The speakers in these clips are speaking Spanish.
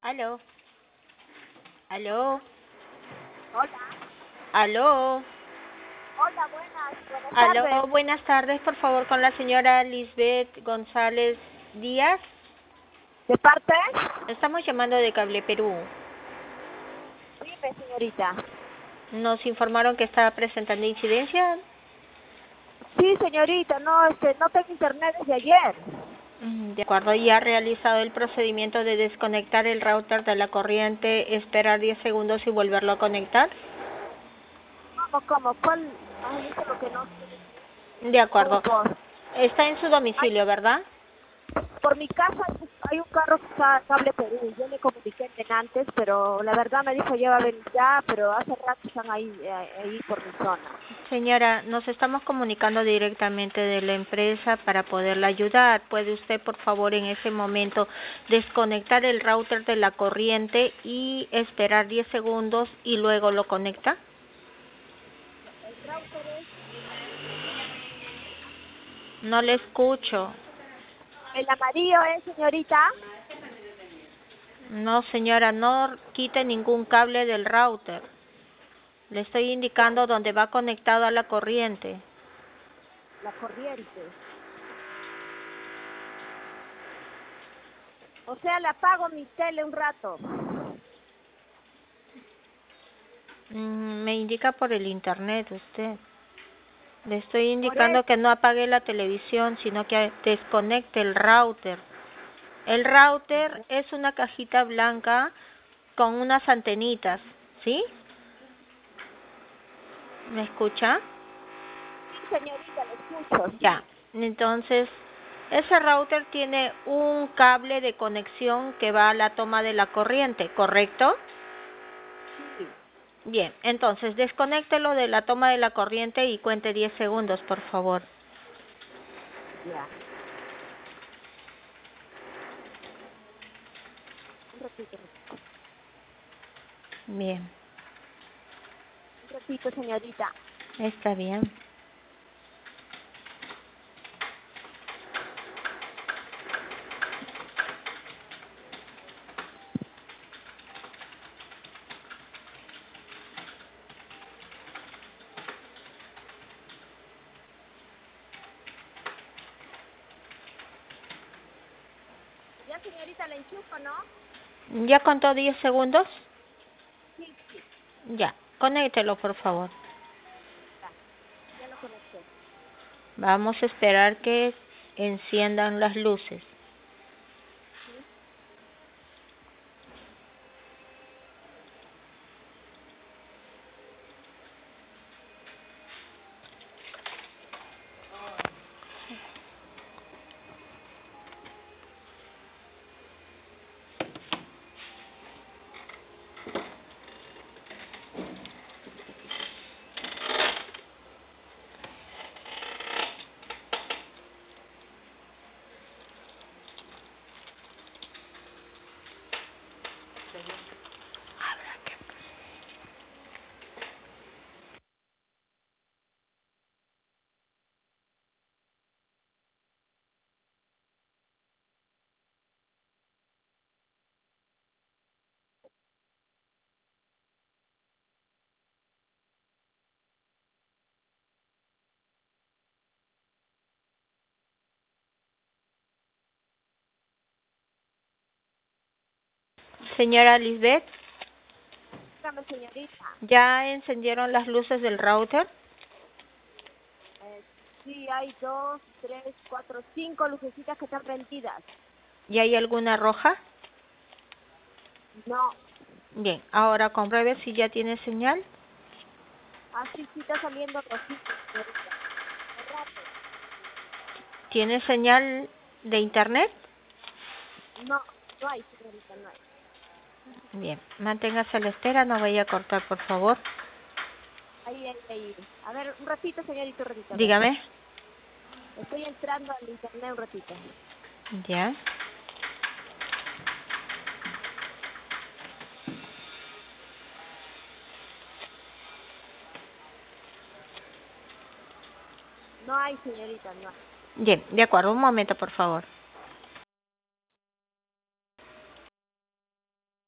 Aló, aló, Hola, aló, hola, buenas tardes. aló, buenas tardes, por favor, con la señora Lisbeth González Díaz. ¿De parte? Estamos llamando de Cable Perú. Dime, señorita. Nos informaron que estaba presentando incidencia. Sí, señorita, no tengo internet desde ayer. De acuerdo, ya ha realizado el procedimiento de desconectar el router de la corriente, esperar 10 segundos y volverlo a conectar. ¿Cómo? ¿Cuál? Ay, eso es lo que no sé. De ¿Cómo acuerdo. por? Está en su Ay, domicilio, ¿verdad? por mi casa hay un carro que está Cable Perú. Yo me comuniqué antes, pero la verdad me dijo ya va a venir ya, pero hace rato están ahí por mi zona. Señora, nos estamos comunicando directamente de la empresa para poderla ayudar. ¿Puede usted, por favor, en ese momento desconectar el router de la corriente y esperar 10 segundos y luego lo conecta? El router es No le escucho. el amarillo, señorita. No, señora, no quite ningún cable del router. Le estoy Ya, indicando dónde va conectado a la corriente. la corriente. O sea, le apago mi tele un rato. Me indica por el internet usted. Le estoy Por indicando eso. que no apague la televisión, sino que desconecte el router. El router es una cajita blanca con unas antenitas, ¿sí? ¿Me escucha? Sí, señorita, le escucho, Ya. sí. Entonces, ese router tiene un cable de conexión que va a la toma de la corriente, ¿correcto? Sí, Bien, entonces desconéctelo de la toma de la corriente y cuente 10 segundos, por favor. ya. Un ratito, Bien, un ratito, señorita. está bien. Ya, señorita, la enchufo, ¿no? ¿Ya contó 10 segundos? Sí, sí, Ya, conéctelo, por favor. ya, ya lo conecté. Vamos a esperar que enciendan las luces. ¿Sí? Señora Lisbeth, Dígame, señorita. ¿ya encendieron las luces del router? Eh, sí, hay 2, 3, 4, 5 lucecitas que están prendidas. ¿Y hay alguna roja? No. Bien, ahora compruebe si ya tiene señal. Sí, está saliendo rojito, señorita. Hace rato. ¿Tiene señal de internet? No, no hay, señorita, no hay. Bien, manténgase a la espera, no vaya a cortar, por favor. Ahí. A ver, un ratito, señorita, un ratito, a ver. Dígame. Estoy entrando al internet un ratito. Ya. No hay, señorita, no hay. Bien, de acuerdo, un momento, por favor.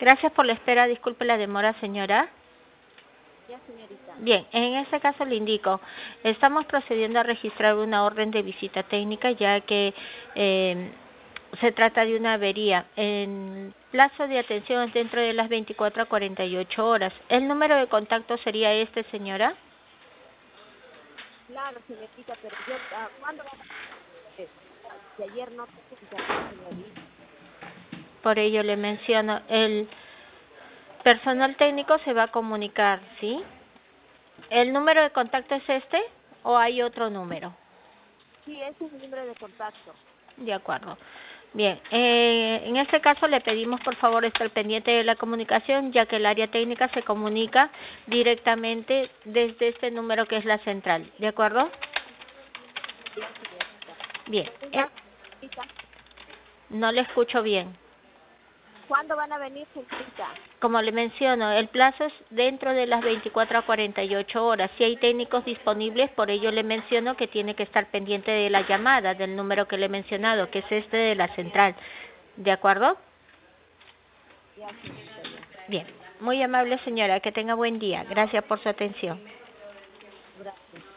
Gracias por la espera. Disculpe la demora, señora. Ya, señorita. Bien, en este caso le indico, estamos procediendo a registrar una orden de visita técnica ya que se trata de una avería. En plazo de atención es dentro de las 24 a 48 horas. ¿El número de contacto sería este, señora? Claro, señorita, pero yo, ¿cuándo va a de ayer no tengo internet, señorita? Por ello le menciono, el personal técnico se va a comunicar, ¿sí? ¿El número de contacto es este o hay otro número? Sí, ese es mi número de contacto. De acuerdo. Bien, en este caso le pedimos por favor estar pendiente de la comunicación, ya que el área técnica se comunica directamente desde este número que es la central, ¿de acuerdo? Ya, señorita. Bien, Entonces, señorita, no le escucho bien. ¿cuándo van a venir, señorita? Como le menciono, el plazo es dentro de las 24 a 48 horas. Si hay técnicos disponibles, por ello le menciono que tiene que estar pendiente de la llamada, del número que le he mencionado, que es este de la central. ¿De acuerdo? Ya, señorita, ya. Bien. Muy amable, señora. Que tenga buen día. Gracias por su atención. Gracias.